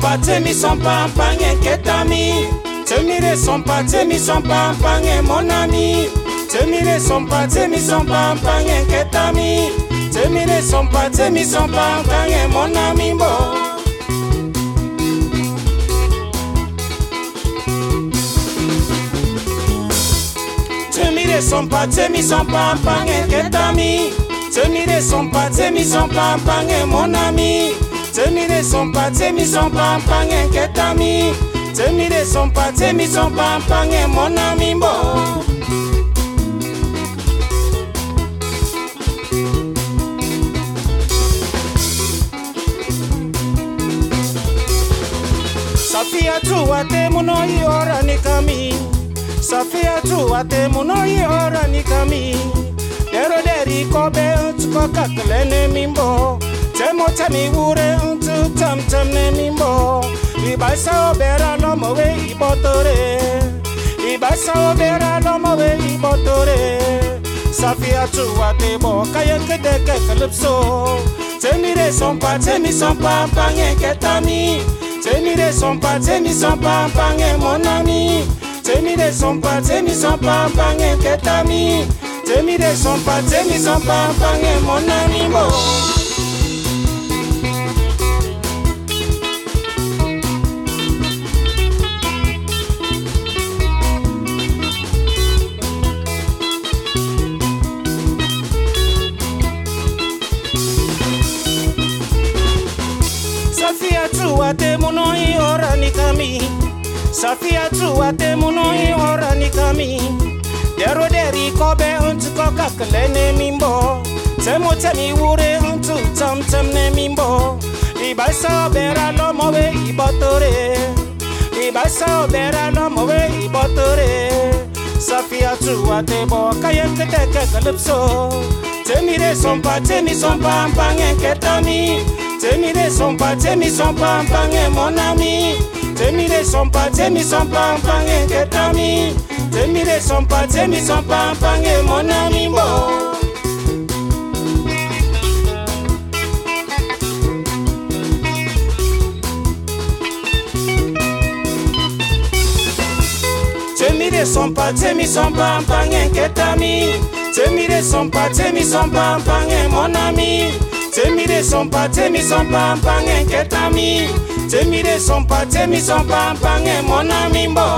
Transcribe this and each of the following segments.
temi son pas pange ketami. Temire son pas pange mon ami. Temire son pas pange ketami. Temire son pas pange mon ami bo. Temire son pas pange ketami. Temire son pas pange mon ami. Temire son pas pange ketami. Temire son pas pange mon ami bo. Safia tu ate munoi ora nikami. Safia tu ate munoi ora nikami. Dero deri kobe untuko kaklene mimbo. Temo temi ure untu tam ne mimbo. Ibasa obera no mowe ibotore. Ibasa obera no mowe ibotore. Safia tu ate bo kaya kede kalipso. Temire son pas pange ketami. Temire son pas pange mon ami. Temire son pas pange ketami. Temire son pas pange mon ami bo. Safia tu ate munoi ora nikami. Safia tu ate munoi ora nikami. Dero deri kobe untuko kaklene mimbo. Temo temi ure untu tam ne mimbo. Ibasa obera no mowe ibotore. Ibasa obera no mowe ibotore. Safia tu ate bo kaya kete kalipso. Temire son pas pange ketami. Temire son pas pange mon ami. Temire son pas pange ketami. Temire son pas pange mon ami bo. Temire son pas pange ketami. Temire son pas pange mon ami. Temire son pas pange ketami. Temire son pas pange mon ami bo.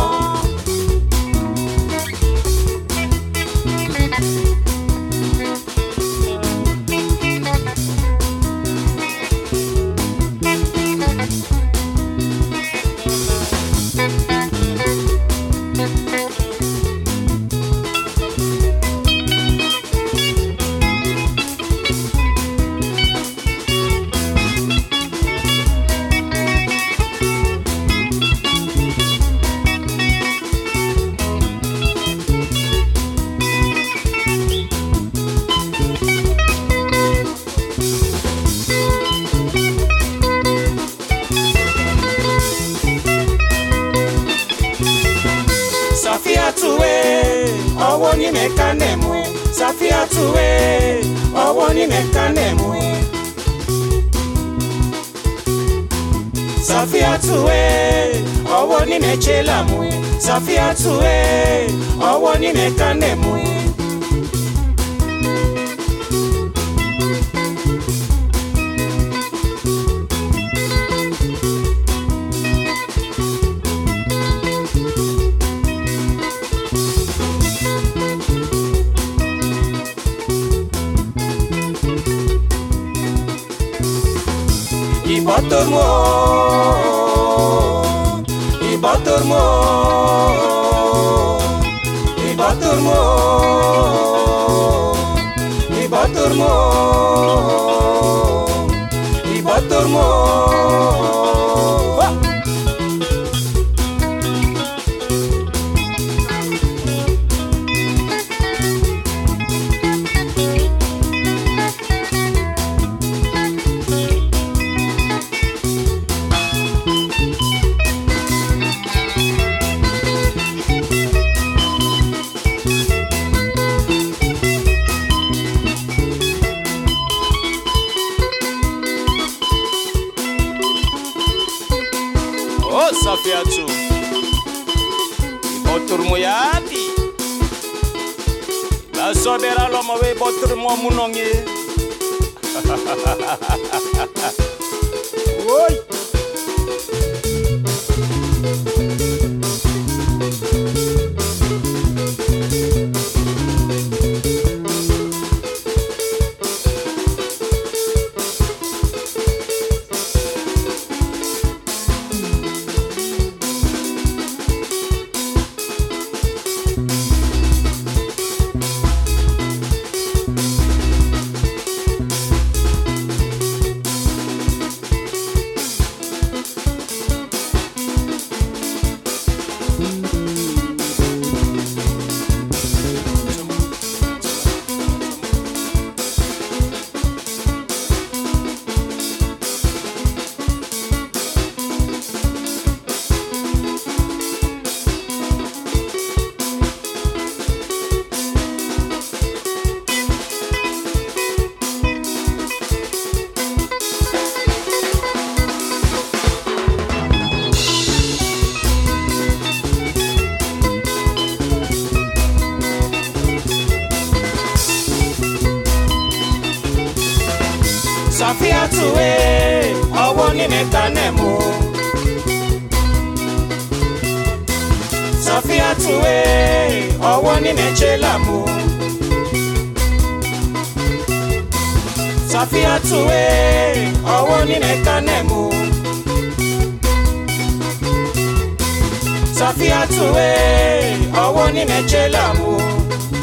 Safia tuwe, owo ni mekanemu. Safia tuwe, owo ni mekanemu. Safia tuwe, owo ni mechelamu. Safia tuwe, owo ni mekanemu. Ibotormo, Ibotormo, Ibotormo, Ibotormo, Ibotormo. Safiatu botur moyati la sobera lo mawe botur mo munonge oi Safiatu owo ni mekanemo Safiatu owo ni mechelamu Safiatu owo ni mekanemo Safiatu owo ni mechelamu